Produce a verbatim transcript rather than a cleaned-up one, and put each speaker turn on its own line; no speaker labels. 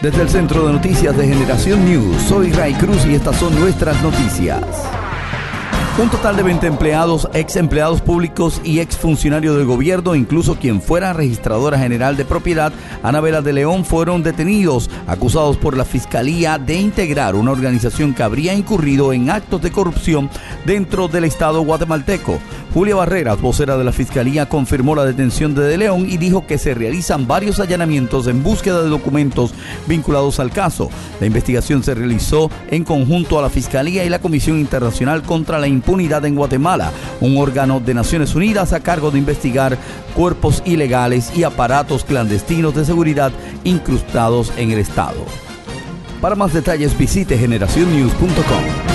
Desde el Centro de Noticias de Generación News, soy Ray Cruz y estas son nuestras noticias. Un total de veinte empleados, ex empleados públicos y ex funcionarios del gobierno, incluso quien fuera registradora general de propiedad, Anabela de León, fueron detenidos, acusados por la Fiscalía de integrar una organización que habría incurrido en actos de corrupción dentro del Estado guatemalteco. Julia Barreras, vocera de la Fiscalía, confirmó la detención de De León y dijo que se realizan varios allanamientos en búsqueda de documentos vinculados al caso. La investigación se realizó en conjunto a la Fiscalía y la Comisión Internacional contra la Impunidad en Guatemala, un órgano de Naciones Unidas a cargo de investigar cuerpos ilegales y aparatos clandestinos de seguridad incrustados en el Estado. Para más detalles visite generación news punto com.